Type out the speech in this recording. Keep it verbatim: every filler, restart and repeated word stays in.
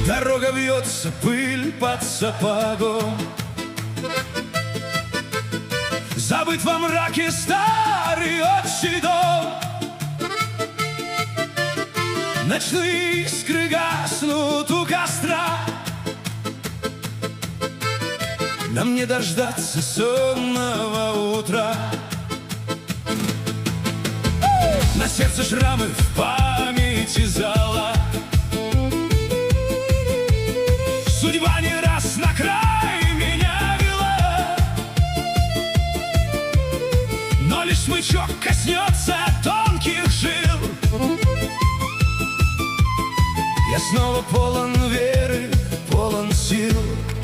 Дорога вьется, пыль под сапогом. Забыт во мраке старый отчий дом. Ночные искры гаснут у костра. Нам не дождаться сонного утра. На сердце шрамы, в памяти зала. Судьба не раз на край меня вела, но лишь смычок коснется тонких жил. Я снова полон веры, полон сил.